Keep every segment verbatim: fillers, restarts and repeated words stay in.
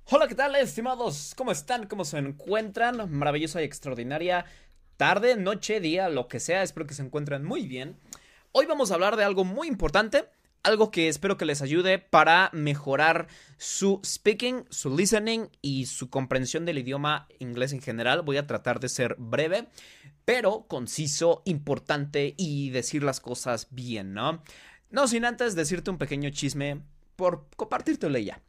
Hola, ¿qué tal, estimados? ¿Cómo están? ¿Cómo se encuentran? Maravillosa y extraordinaria tarde, noche, día, lo que sea. Espero que se encuentren muy bien. Hoy vamos a hablar de algo muy importante, algo que espero que les ayude para mejorar su speaking, su listening y su comprensión del idioma inglés en general. Voy a tratar de ser breve, pero conciso, importante y decir las cosas bien, ¿no? No sin antes decirte un pequeño chisme por compartírtelo ya.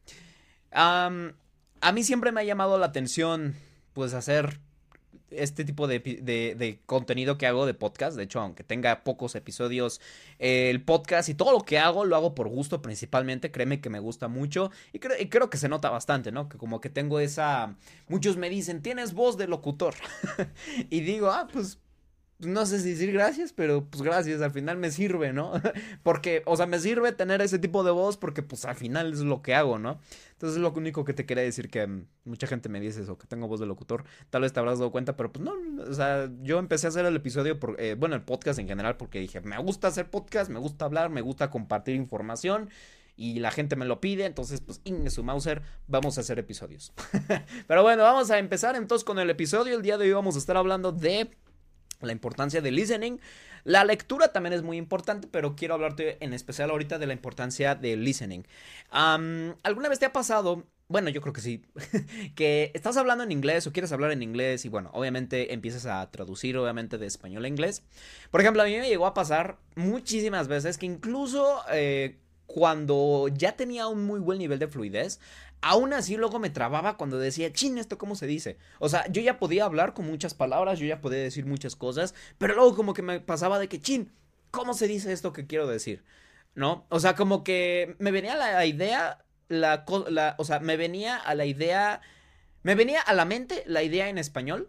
Um, a mí siempre me ha llamado la atención, pues, hacer este tipo de, de, de, contenido que hago de podcast. De hecho, aunque tenga pocos episodios, eh, el podcast y todo lo que hago, lo hago por gusto principalmente. Créeme que me gusta mucho y, cre y creo que se nota bastante, ¿no? Que como que tengo esa... Muchos me dicen, tienes voz de locutor. Y digo, ah, pues no sé si decir gracias, pero pues gracias, al final me sirve, ¿no? Porque, o sea, me sirve tener ese tipo de voz porque pues al final es lo que hago, ¿no? Entonces es lo único que te quería decir, que um, mucha gente me dice eso, que tengo voz de locutor, tal vez te habrás dado cuenta, pero pues no, o sea, yo empecé a hacer el episodio, por, eh, bueno, el podcast en general, porque dije, me gusta hacer podcast, me gusta hablar, me gusta compartir información. Y la gente me lo pide, entonces pues in su Mauser, vamos a hacer episodios. Pero bueno, vamos a empezar entonces con el episodio. El día de hoy vamos a estar hablando de la importancia de listening. La lectura también es muy importante, pero quiero hablarte en especial ahorita de la importancia de listening. Um, ¿Alguna vez te ha pasado? Bueno, yo creo que sí. Que estás hablando en inglés o quieres hablar en inglés y bueno, obviamente empiezas a traducir obviamente de español a inglés. Por ejemplo, a mí me llegó a pasar muchísimas veces que incluso eh, cuando ya tenía un muy buen nivel de fluidez, aún así luego me trababa cuando decía, chin, ¿esto cómo se dice? O sea, yo ya podía hablar con muchas palabras, yo ya podía decir muchas cosas, pero luego como que me pasaba de que, chin, ¿cómo se dice esto que quiero decir? ¿No? O sea, como que me venía la idea, la, la, o sea, me venía a la idea, me venía a la mente la idea en español,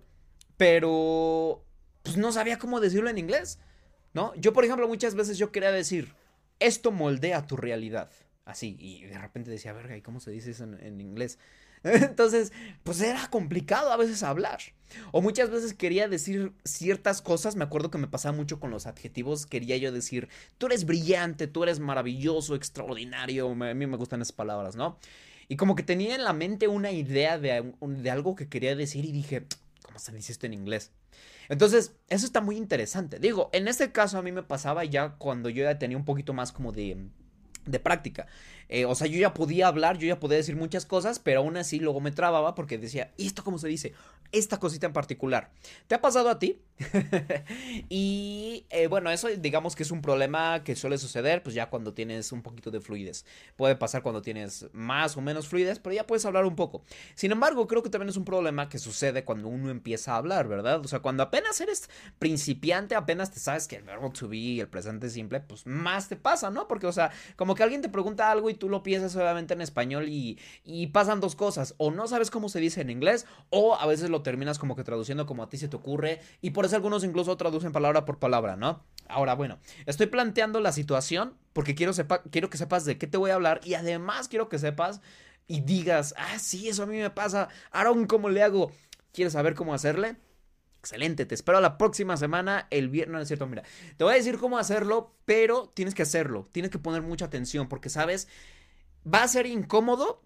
pero pues no sabía cómo decirlo en inglés, ¿no? Yo, por ejemplo, muchas veces yo quería decir, esto moldea tu realidad. Así, y de repente decía, verga, ¿y cómo se dice eso en, en inglés? Entonces, pues era complicado a veces hablar. O muchas veces quería decir ciertas cosas. Me acuerdo que me pasaba mucho con los adjetivos. Quería yo decir, tú eres brillante, tú eres maravilloso, extraordinario. A mí me gustan esas palabras, ¿no? Y como que tenía en la mente una idea de, de algo que quería decir y dije, ¿cómo se dice esto en inglés? Entonces, eso está muy interesante. Digo, en este caso a mí me pasaba ya cuando yo ya tenía un poquito más como de de práctica. Eh, o sea, yo ya podía hablar, yo ya podía decir muchas cosas, pero aún así luego me trababa porque decía, ¿y esto cómo se dice? Esta cosita en particular. ¿Te ha pasado a ti? Y eh, bueno, eso digamos que es un problema que suele suceder pues ya cuando tienes un poquito de fluidez. Puede pasar cuando tienes más o menos fluidez, pero ya puedes hablar un poco. Sin embargo, creo que también es un problema que sucede cuando uno empieza a hablar, ¿verdad? O sea, cuando apenas eres principiante, apenas te sabes que el verbo to be y el presente simple, pues más te pasa, ¿no? Porque, o sea, como que alguien te pregunta algo y tú lo piensas obviamente en español y, y pasan dos cosas. O no sabes cómo se dice en inglés, o a veces lo terminas como que traduciendo como a ti se te ocurre. Y por eso algunos incluso traducen palabra por palabra, ¿no? Ahora, bueno, estoy planteando la situación porque quiero, sepa, quiero que sepas de qué te voy a hablar y además quiero que sepas y digas, ah, sí, eso a mí me pasa. Aaron, ¿cómo le hago? ¿Quieres saber cómo hacerle? Excelente, te espero la próxima semana, el viernes, no es cierto, mira, te voy a decir cómo hacerlo, pero tienes que hacerlo, tienes que poner mucha atención, porque sabes, va a ser incómodo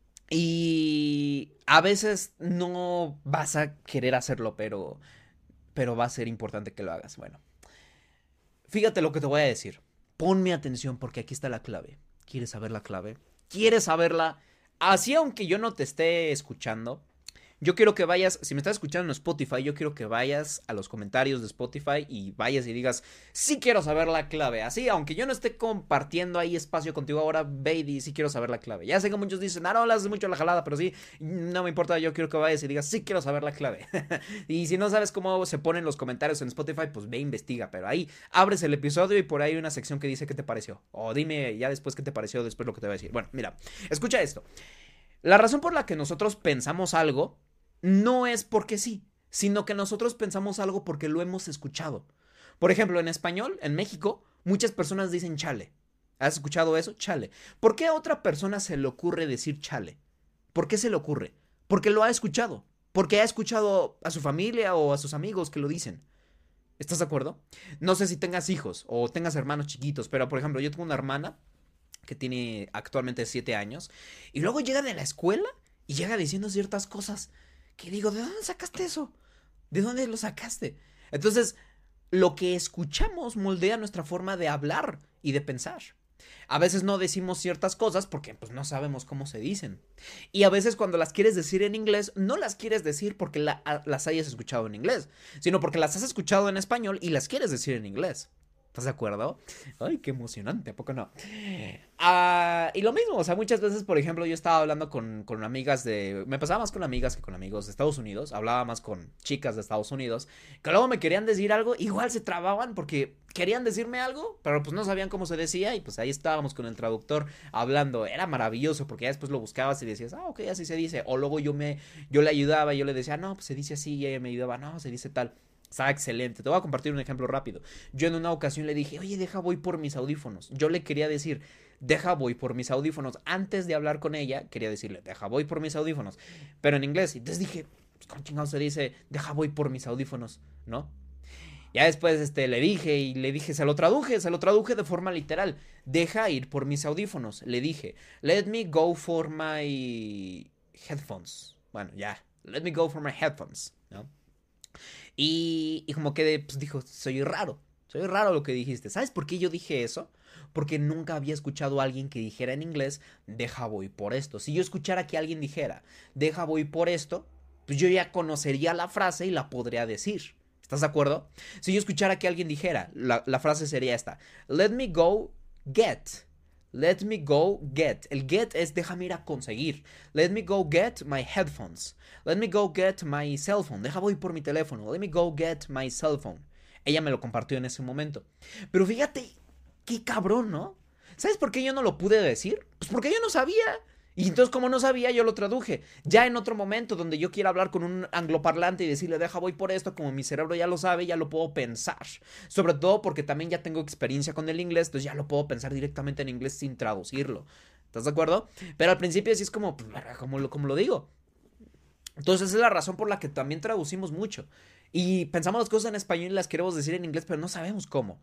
y a veces no vas a querer hacerlo, pero, pero va a ser importante que lo hagas. Bueno, fíjate lo que te voy a decir, ponme atención porque aquí está la clave. ¿Quieres saber la clave? ¿Quieres saberla? Así aunque yo no te esté escuchando, yo quiero que vayas, si me estás escuchando en Spotify, yo quiero que vayas a los comentarios de Spotify y vayas y digas, sí quiero saber la clave. Así, aunque yo no esté compartiendo ahí espacio contigo ahora, ve y di, sí quiero saber la clave. Ya sé que muchos dicen, ah, no, le haces mucho la jalada, pero sí, no me importa, yo quiero que vayas y digas, sí quiero saber la clave. Y si no sabes cómo se ponen los comentarios en Spotify, pues ve e investiga. Pero ahí abres el episodio y por ahí hay una sección que dice qué te pareció. O dime ya después qué te pareció, después lo que te voy a decir. Bueno, mira, escucha esto. La razón por la que nosotros pensamos algo no es porque sí, sino que nosotros pensamos algo porque lo hemos escuchado. Por ejemplo, en español, en México, muchas personas dicen chale. ¿Has escuchado eso? Chale. ¿Por qué a otra persona se le ocurre decir chale? ¿Por qué se le ocurre? Porque lo ha escuchado. Porque ha escuchado a su familia o a sus amigos que lo dicen. ¿Estás de acuerdo? No sé si tengas hijos o tengas hermanos chiquitos, pero por ejemplo, yo tengo una hermana que tiene actualmente siete años y luego llega de la escuela y llega diciendo ciertas cosas que digo, ¿de dónde sacaste eso? ¿De dónde lo sacaste? Entonces, lo que escuchamos moldea nuestra forma de hablar y de pensar. A veces no decimos ciertas cosas porque pues no sabemos cómo se dicen. Y a veces cuando las quieres decir en inglés, no las quieres decir porque la, las hayas escuchado en inglés, sino porque las has escuchado en español y las quieres decir en inglés. ¿Estás de acuerdo? Ay, qué emocionante, ¿a poco no? Uh, y lo mismo, o sea, muchas veces, por ejemplo, yo estaba hablando con, con amigas de... Me pasaba más con amigas que con amigos de Estados Unidos. Hablaba más con chicas de Estados Unidos, que luego me querían decir algo, igual se trababan porque querían decirme algo, pero pues no sabían cómo se decía y pues ahí estábamos con el traductor hablando. Era maravilloso porque ya después lo buscabas y decías, ah, ok, así se dice. O luego yo me, yo le ayudaba y yo le decía, no, pues se dice así, y ella me ayudaba, no, se dice tal. Estaba excelente. Te voy a compartir un ejemplo rápido. Yo en una ocasión le dije, oye, deja voy por mis audífonos. Yo le quería decir, deja voy por mis audífonos. Antes de hablar con ella, quería decirle, deja voy por mis audífonos. Pero en inglés. Entonces dije, pues, ¿cómo chingados se dice, deja voy por mis audífonos? ¿No? Ya después este, le dije y le dije, se lo traduje, se lo traduje de forma literal. Deja ir por mis audífonos. Le dije, let me go for my headphones. Bueno, ya, let me go for my headphones, ¿no? Y, y como que pues, dijo, soy raro, soy raro lo que dijiste. ¿Sabes por qué yo dije eso? Porque nunca había escuchado a alguien que dijera en inglés, deja voy por esto. Si yo escuchara que alguien dijera, deja voy por esto, pues yo ya conocería la frase y la podría decir. ¿Estás de acuerdo? Si yo escuchara que alguien dijera, la, la frase sería esta, let me go get. Let me go get. El get es déjame ir a conseguir. Let me go get my headphones. Let me go get my cell phone. Deja voy por mi teléfono. Let me go get my cell phone. Ella me lo compartió en ese momento. Pero fíjate, qué cabrón, ¿no? ¿Sabes por qué yo no lo pude decir? Pues porque yo no sabía. Y entonces como no sabía yo lo traduje. Ya en otro momento donde yo quiera hablar con un angloparlante y decirle deja voy por esto, como mi cerebro ya lo sabe, ya lo puedo pensar. Sobre todo porque también ya tengo experiencia con el inglés, entonces ya lo puedo pensar directamente en inglés sin traducirlo. ¿Estás de acuerdo? Pero al principio sí es como, pues, como lo, como lo digo. Entonces esa es la razón por la que también traducimos mucho. Y pensamos las cosas en español y las queremos decir en inglés, pero no sabemos cómo.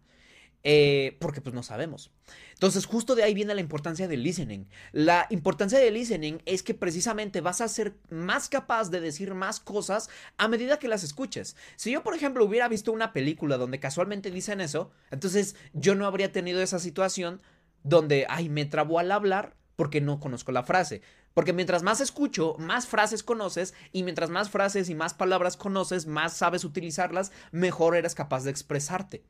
Eh, porque pues no sabemos. Entonces justo de ahí viene la importancia del listening. La importancia del listening es que precisamente vas a ser más capaz de decir más cosas a medida que las escuches. Si yo por ejemplo hubiera visto una película donde casualmente dicen eso, entonces yo no habría tenido esa situación donde, ay, me trabó al hablar porque no conozco la frase. Porque mientras más escucho, más frases conoces, y mientras más frases y más palabras conoces, más sabes utilizarlas, mejor eres capaz de expresarte.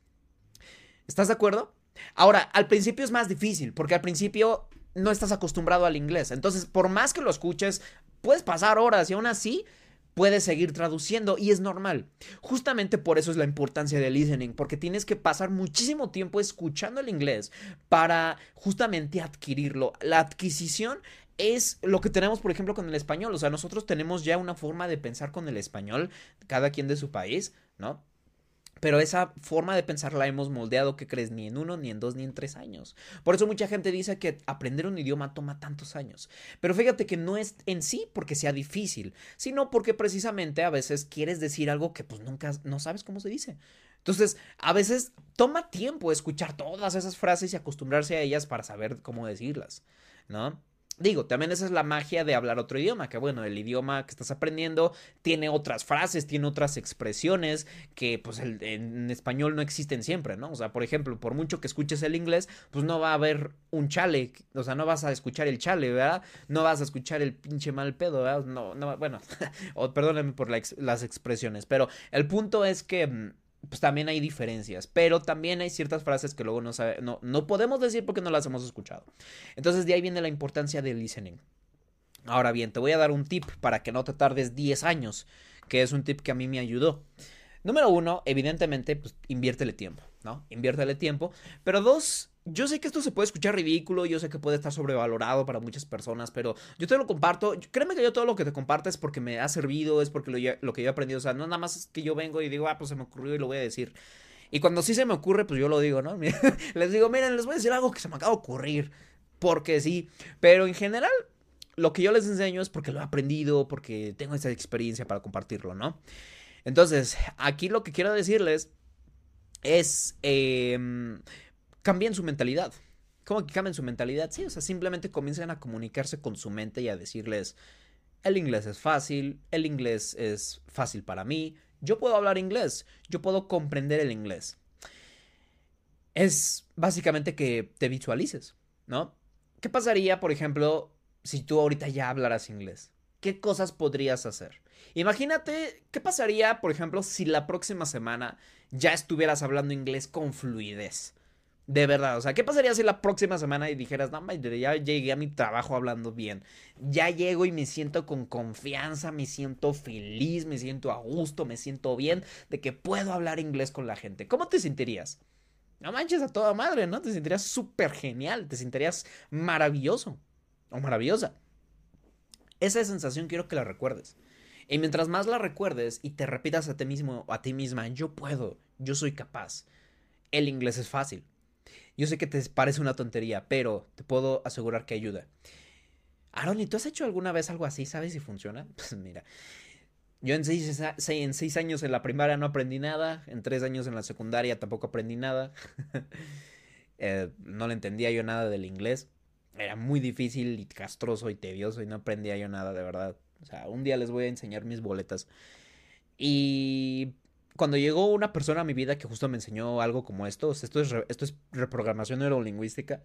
¿Estás de acuerdo? Ahora, al principio es más difícil, porque al principio no estás acostumbrado al inglés. Entonces, por más que lo escuches, puedes pasar horas y aún así puedes seguir traduciendo y es normal. Justamente por eso es la importancia del listening, porque tienes que pasar muchísimo tiempo escuchando el inglés para justamente adquirirlo. La adquisición es lo que tenemos, por ejemplo, con el español. O sea, nosotros tenemos ya una forma de pensar con el español, cada quien de su país, ¿no? Pero esa forma de pensar la hemos moldeado, ¿qué crees? Ni en uno, ni en dos, ni en tres años. Por eso mucha gente dice que aprender un idioma toma tantos años. Pero fíjate que no es en sí porque sea difícil, sino porque precisamente a veces quieres decir algo que pues nunca, no sabes cómo se dice. Entonces, a veces toma tiempo escuchar todas esas frases y acostumbrarse a ellas para saber cómo decirlas, ¿no? Digo, también esa es la magia de hablar otro idioma, que bueno, el idioma que estás aprendiendo tiene otras frases, tiene otras expresiones que pues el, en español no existen siempre, ¿no? O sea, por ejemplo, por mucho que escuches el inglés, pues no va a haber un chale, o sea, no vas a escuchar el chale, ¿verdad? No vas a escuchar el pinche mal pedo, ¿verdad? No, no, bueno, o perdónenme por la ex, las expresiones, pero el punto es que pues también hay diferencias, pero también hay ciertas frases que luego no, sabe, no, no podemos decir porque no las hemos escuchado. Entonces de ahí viene la importancia del listening. Ahora bien, te voy a dar un tip para que no te tardes diez años, que es un tip que a mí me ayudó. Número uno, evidentemente, pues inviértele tiempo, ¿no? Inviértele tiempo. Pero dos, yo sé que esto se puede escuchar ridículo, yo sé que puede estar sobrevalorado para muchas personas, pero yo te lo comparto. Créeme que yo todo lo que te comparto es porque me ha servido, es porque lo, lo que yo he aprendido. O sea, no nada más es que yo vengo y digo, ah, pues se me ocurrió y lo voy a decir. Y cuando sí se me ocurre, pues yo lo digo, ¿no? Les digo, miren, les voy a decir algo que se me acaba de ocurrir. Porque sí. Pero en general, lo que yo les enseño es porque lo he aprendido, porque tengo esa experiencia para compartirlo, ¿no? Entonces, aquí lo que quiero decirles es, eh, cambien su mentalidad. ¿Cómo que cambien su mentalidad? Sí, o sea, simplemente comiencen a comunicarse con su mente y a decirles, El inglés es fácil, el inglés es fácil para mí, yo puedo hablar inglés, yo puedo comprender el inglés. Es básicamente que te visualices, ¿no? ¿Qué pasaría, por ejemplo, si tú ahorita ya hablaras inglés? ¿Qué cosas podrías hacer? Imagínate, ¿qué pasaría, por ejemplo, si la próxima semana ya estuvieras hablando inglés con fluidez? De verdad, o sea, ¿qué pasaría si la próxima semana y dijeras, no, ya llegué a mi trabajo hablando bien? Ya llego y me siento con confianza, me siento feliz, me siento a gusto, me siento bien de que puedo hablar inglés con la gente. ¿Cómo te sentirías? No manches, a toda madre, ¿no? Te sentirías súper genial, te sentirías maravilloso o maravillosa. Esa sensación quiero que la recuerdes. Y mientras más la recuerdes y te repitas a ti mismo o a ti misma, yo puedo, yo soy capaz. El inglés es fácil. Yo sé que te parece una tontería, pero te puedo asegurar que ayuda. Aaron, ¿y tú has hecho alguna vez algo así? ¿Sabes si funciona? Pues mira, yo en seis, en seis años en la primaria no aprendí nada, en tres años en la secundaria tampoco aprendí nada. eh, no le entendía yo nada del inglés. Era muy difícil y castroso y tedioso y no aprendía yo nada, de verdad. O sea, un día les voy a enseñar mis boletas. Y cuando llegó una persona a mi vida que justo me enseñó algo como esto, o sea, esto es, re, esto es reprogramación neurolingüística,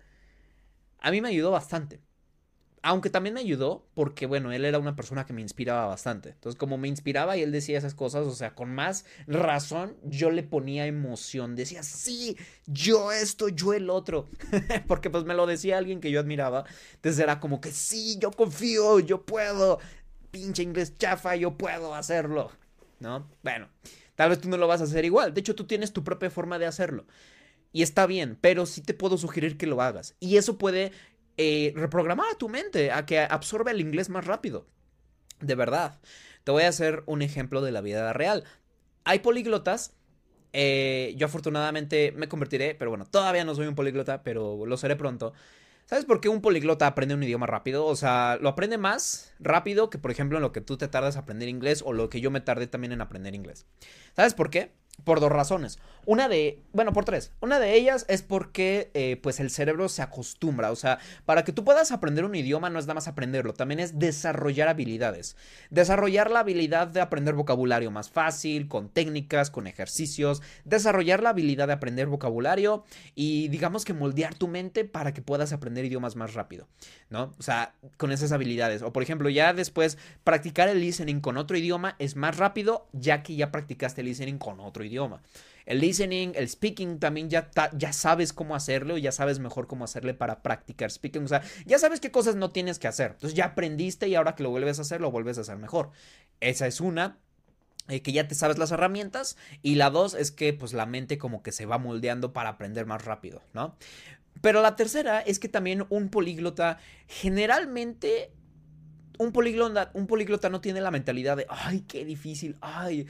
a mí me ayudó bastante. Aunque también me ayudó porque, bueno, él era una persona que me inspiraba bastante. Entonces, como me inspiraba y él decía esas cosas, o sea, con más razón yo le ponía emoción. Decía, sí, yo esto, yo el otro. Porque pues me lo decía alguien que yo admiraba. Entonces era como que, sí, yo confío, yo puedo. Pinche inglés chafa, yo puedo hacerlo. ¿No? Bueno, tal vez tú no lo vas a hacer igual. De hecho, tú tienes tu propia forma de hacerlo. Y está bien, pero sí te puedo sugerir que lo hagas. Y eso puede eh, reprogramar a tu mente a que absorba el inglés más rápido. De verdad. Te voy a hacer un ejemplo de la vida real. Hay políglotas. Eh, yo afortunadamente me convertiré, pero bueno, todavía no soy un políglota, pero lo seré pronto. ¿Sabes por qué un políglota aprende un idioma rápido? O sea, lo aprende más rápido que, por ejemplo, en lo que tú te tardas a aprender inglés o lo que yo me tardé también en aprender inglés. ¿Sabes por qué? Por dos razones. Una de, bueno, por tres. Una de ellas es porque, eh, pues, el cerebro se acostumbra. O sea, para que tú puedas aprender un idioma no es nada más aprenderlo, también es desarrollar habilidades. Desarrollar la habilidad de aprender vocabulario más fácil, con técnicas, con ejercicios. Desarrollar la habilidad de aprender vocabulario y, digamos que moldear tu mente para que puedas aprender idiomas más rápido, ¿no? O sea, con esas habilidades. O, por ejemplo, ya después practicar el listening con otro idioma es más rápido ya que ya practicaste el listening con otro idioma. El listening, el speaking también ya, ya sabes cómo hacerlo, ya sabes mejor cómo hacerle para practicar speaking, o sea, ya sabes qué cosas no tienes que hacer, entonces ya aprendiste y ahora que lo vuelves a hacer, lo vuelves a hacer mejor. Esa es una, eh, que ya te sabes las herramientas, y la dos es que pues la mente como que se va moldeando para aprender más rápido, ¿no? Pero la tercera es que también un políglota generalmente... Un políglota, un políglota no tiene la mentalidad de, ay, qué difícil, ay,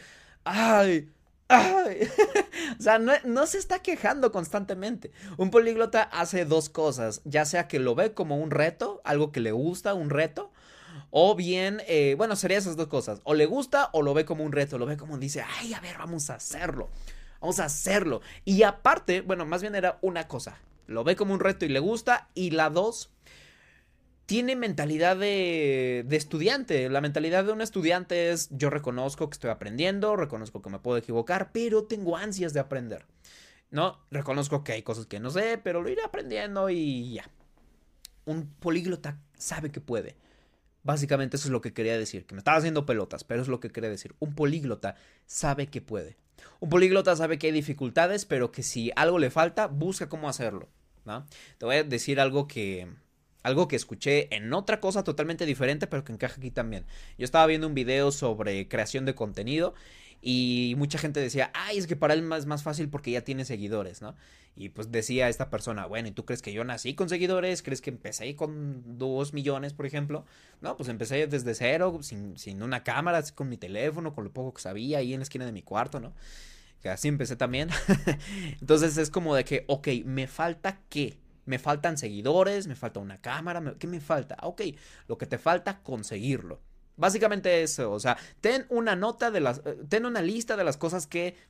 ay, ay. O sea, no, no se está quejando constantemente. Un políglota hace dos cosas, ya sea que lo ve como un reto, algo que le gusta, un reto, o bien, eh, bueno, serían esas dos cosas, o le gusta o lo ve como un reto, lo ve como dice, ay, a ver, vamos a hacerlo, vamos a hacerlo. Y aparte, bueno, más bien era una cosa, lo ve como un reto y le gusta, y la dos... tiene mentalidad de, de estudiante. La mentalidad de un estudiante es, yo reconozco que estoy aprendiendo, reconozco que me puedo equivocar, pero tengo ansias de aprender, ¿no? Reconozco que hay cosas que no sé, pero lo iré aprendiendo y ya. Un políglota sabe que puede. Básicamente eso es lo que quería decir, que me estaba haciendo pelotas, pero es lo que quería decir. Un políglota sabe que puede. Un políglota sabe que hay dificultades, pero que si algo le falta, busca cómo hacerlo, ¿no? Te voy a decir algo que... Algo que escuché en otra cosa totalmente diferente, pero que encaja aquí también. Yo estaba viendo un video sobre creación de contenido y mucha gente decía, ay, es que para él es más fácil porque ya tiene seguidores, ¿no? Y pues decía esta persona, bueno, ¿y tú crees que yo nací con seguidores? ¿Crees que empecé con dos millones, por ejemplo? No, pues empecé desde cero, sin, sin una cámara, con mi teléfono, con lo poco que sabía, ahí en la esquina de mi cuarto, ¿no? Que así empecé también. Entonces es como de que, ok, ¿me falta qué? Me faltan seguidores, me falta una cámara, me, ¿qué me falta? Ok, lo que te falta, conseguirlo. Básicamente eso, o sea, ten una nota de las, ten una lista de las cosas que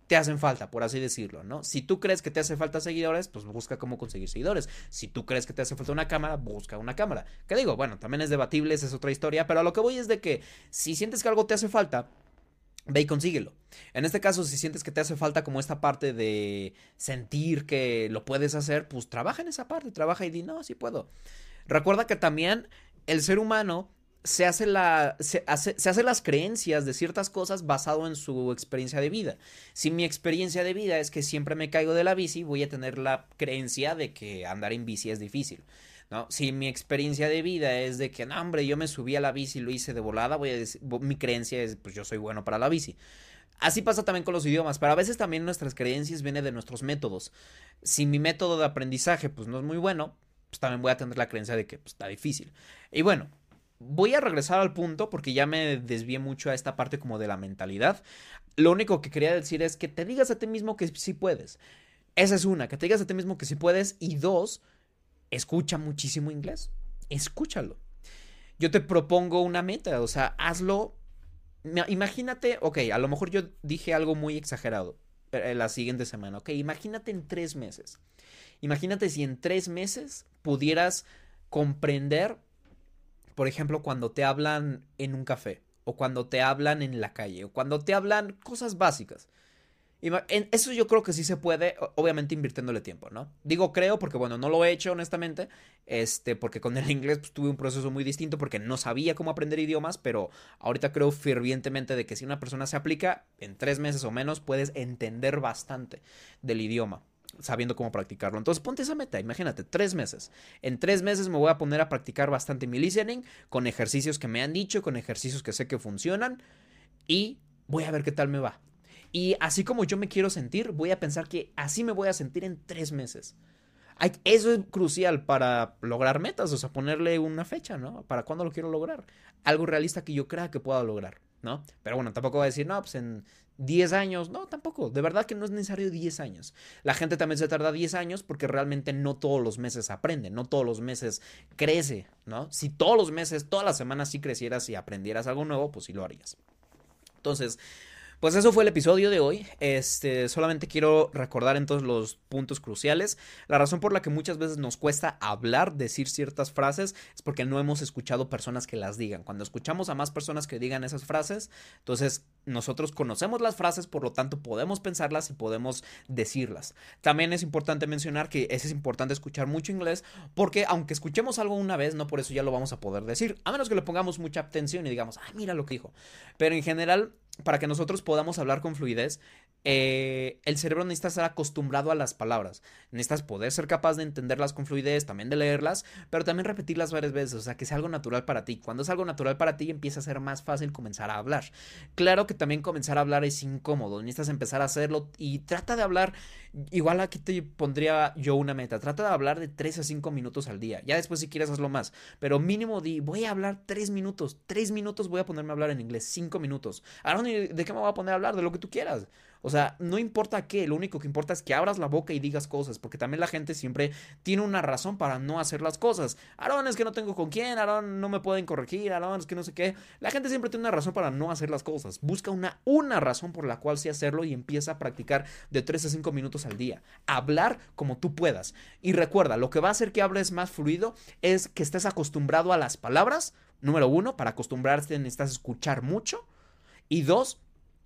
te hacen falta, por así decirlo, ¿no? Si tú crees que te hace falta seguidores, pues busca cómo conseguir seguidores. Si tú crees que te hace falta una cámara, busca una cámara. ¿Qué digo? Bueno, también es debatible, esa es otra historia, pero a lo que voy es de que si sientes que algo te hace falta, ve y consíguelo. En este caso, si sientes que te hace falta como esta parte de sentir que lo puedes hacer, pues trabaja en esa parte, trabaja y di, no, sí puedo. Recuerda que también el ser humano se hace, la, se, hace, se hace las creencias de ciertas cosas basado en su experiencia de vida. Si mi experiencia de vida es que siempre me caigo de la bici, voy a tener la creencia de que andar en bici es difícil, ¿no? Si mi experiencia de vida es de que, no, hombre, yo me subí a la bici y lo hice de volada, voy a decir, mi creencia es, pues yo soy bueno para la bici. Así pasa también con los idiomas, pero a veces también nuestras creencias vienen de nuestros métodos. Si mi método de aprendizaje, pues no es muy bueno, pues también voy a tener la creencia de que pues, está difícil. Y bueno, voy a regresar al punto porque ya me desvié mucho a esta parte como de la mentalidad. Lo único que quería decir es que te digas a ti mismo que sí puedes. Esa es una, que te digas a ti mismo que sí puedes. Y dos, escucha muchísimo inglés. Escúchalo. Yo te propongo una meta, o sea, hazlo. Imagínate, ok, a lo mejor yo dije algo muy exagerado la siguiente semana, ok, imagínate en tres meses. Imagínate si en tres meses pudieras comprender, por ejemplo, cuando te hablan en un café, o cuando te hablan en la calle, o cuando te hablan cosas básicas. En eso yo creo que sí se puede, obviamente invirtiéndole tiempo, ¿no? Digo creo porque, bueno, no lo he hecho honestamente, este, porque con el inglés pues, tuve un proceso muy distinto porque no sabía cómo aprender idiomas, pero ahorita creo fervientemente de que si una persona se aplica, en tres meses o menos puedes entender bastante del idioma, sabiendo cómo practicarlo. Entonces ponte esa meta, imagínate, tres meses. En tres meses me voy a poner a practicar bastante mi listening, con ejercicios que me han dicho, con ejercicios que sé que funcionan, y voy a ver qué tal me va. Y así como yo me quiero sentir, voy a pensar que así me voy a sentir en tres meses. Hay, eso es crucial para lograr metas, o sea, ponerle una fecha, ¿no? ¿Para cuándo lo quiero lograr? Algo realista que yo crea que pueda lograr, ¿no? Pero bueno, tampoco voy a decir, no, pues en diez años, no, tampoco. De verdad que no es necesario diez años. La gente también se tarda diez años porque realmente no todos los meses aprende, no todos los meses crece, ¿no? Si todos los meses, todas las semanas sí crecieras y aprendieras algo nuevo, pues sí lo harías. Entonces, pues eso fue el episodio de hoy. Este, solamente quiero recordar entonces los puntos cruciales. La razón por la que muchas veces nos cuesta hablar, decir ciertas frases, es porque no hemos escuchado personas que las digan. Cuando escuchamos a más personas que digan esas frases, entonces nosotros conocemos las frases, por lo tanto podemos pensarlas y podemos decirlas. También es importante mencionar que es importante escuchar mucho inglés, porque aunque escuchemos algo una vez, no por eso ya lo vamos a poder decir, a menos que le pongamos mucha atención y digamos, ay, mira lo que dijo. Pero en general, para que nosotros podamos hablar con fluidez, eh, el cerebro necesita estar acostumbrado a las palabras. Necesitas poder ser capaz de entenderlas con fluidez, también de leerlas, pero también repetirlas varias veces, o sea, que sea algo natural para ti. Cuando es algo natural para ti, empieza a ser más fácil comenzar a hablar. Claro que también comenzar a hablar es incómodo, necesitas empezar a hacerlo y trata de hablar, igual aquí te pondría yo una meta, trata de hablar de tres a cinco minutos al día. Ya después si quieres hazlo más, pero mínimo di, voy a hablar tres minutos, tres minutos voy a ponerme a hablar en inglés, cinco minutos. Ahora, ¿de qué me voy a poner a hablar? De lo que tú quieras. O sea, no importa qué, lo único que importa es que abras la boca y digas cosas, porque también la gente siempre tiene una razón para no hacer las cosas. Aarón, es que no tengo con quién, Aarón, no me pueden corregir, Aarón, es que no sé qué. La gente siempre tiene una razón para no hacer las cosas. Busca una, una razón por la cual sí hacerlo y empieza a practicar de tres a cinco minutos al día. Hablar como tú puedas. Y recuerda, lo que va a hacer que hables más fluido es que estés acostumbrado a las palabras. Número uno, para acostumbrarte necesitas escuchar mucho. Y dos,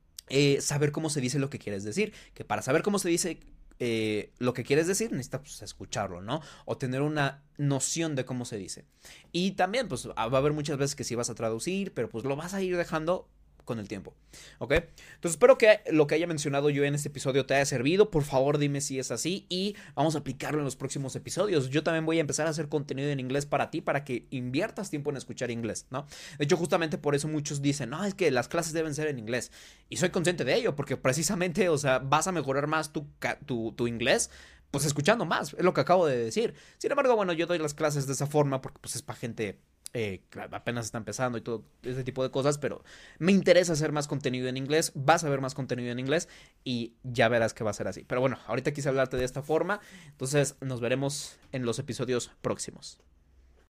eh, saber cómo se dice lo que quieres decir. Que para saber cómo se dice eh, lo que quieres decir, necesitas pues, escucharlo, ¿no? O tener una noción de cómo se dice. Y también, pues, va a haber muchas veces que sí vas a traducir, pero pues lo vas a ir dejando con el tiempo, ¿ok? Entonces espero que lo que haya mencionado yo en este episodio te haya servido. Por favor dime si es así y vamos a aplicarlo en los próximos episodios. Yo también voy a empezar a hacer contenido en inglés para ti, para que inviertas tiempo en escuchar inglés, ¿no? De hecho, justamente por eso muchos dicen, no, es que las clases deben ser en inglés. Y soy consciente de ello, porque precisamente, o sea, vas a mejorar más tu, tu, tu inglés pues escuchando más, es lo que acabo de decir. Sin embargo, bueno, yo doy las clases de esa forma porque pues es para gente eh, apenas está empezando y todo ese tipo de cosas, pero me interesa hacer más contenido en inglés, vas a ver más contenido en inglés y ya verás que va a ser así. Pero bueno, ahorita quise hablarte de esta forma, entonces nos veremos en los episodios próximos.